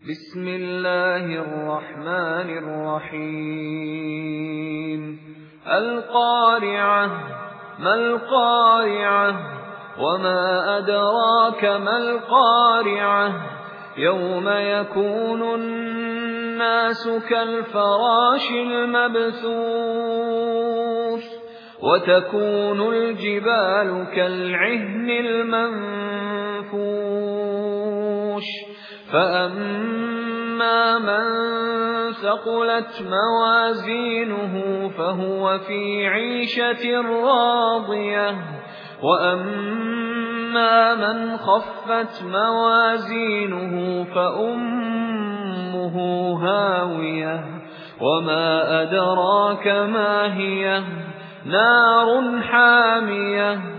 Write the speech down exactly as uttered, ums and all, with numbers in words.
بسم الله الرحمن الرحيم القارعة ما القارعة وما أدراك ما القارعة يوم يكون الناس كالفراش المبثوث وتكون الجبال كالعهن المنفوش فأما من ثقلت موازينه فهو في عيشة راضية وأما من خفت موازينه فأمه هاوية وما أدراك ما هي نار حامية